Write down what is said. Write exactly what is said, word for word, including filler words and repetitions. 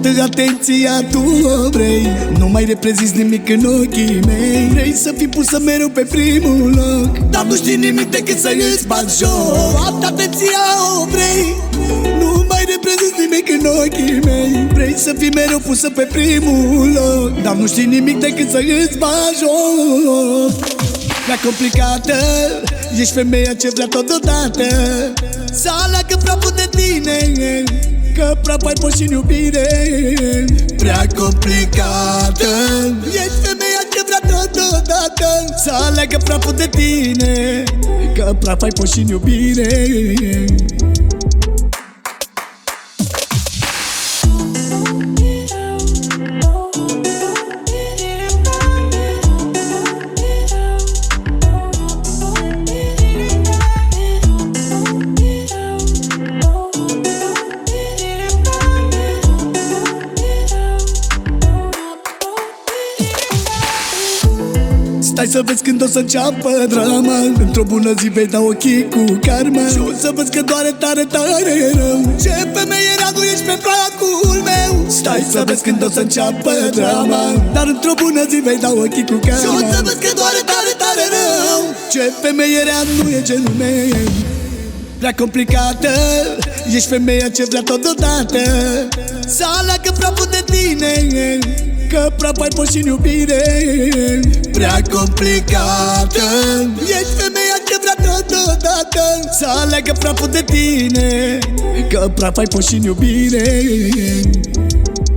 toată atenția tu o vrei. Nu mai reprezinți nimic în ochii mei. Vrei să fii pusă mereu pe primul loc, dar nu știi nimic decât să îți bați joc. Toată atenția o vrei. Nu mai reprezinți nimic în ochii mei. Vrei să fii mereu pusă pe primul loc, dar nu știi nimic decât să îți bați joc. Prea complicată, ești femeia ce vrea totodată să aleagă praful de tine, că praf ai fost și în iubire. Prea complicată, ești femeia ce vrea totodată să aleagă praful de tine, că praf ai fost și în iubire. Stai să vezi când o să înceapă drama. Într-o bună zi vei da ochii cu karma și o să vezi că doare tare, tare rău. Ce femeie rea, nu ești pe placul meu. Stai să vezi când o să înceapă drama, dar într-o bună zi vei da ochii cu karma și o să vezi că doare tare, tare rău. Ce femeie rea, nu e genul meu. Prea complicată, ești femeia ce vrea totodată să aleagă praful de tine, că praf ai fost și în iubire. Prea complicată, ești femeia ce vrea totodată să aleagă praful de tine, că praf ai fost și în iubire.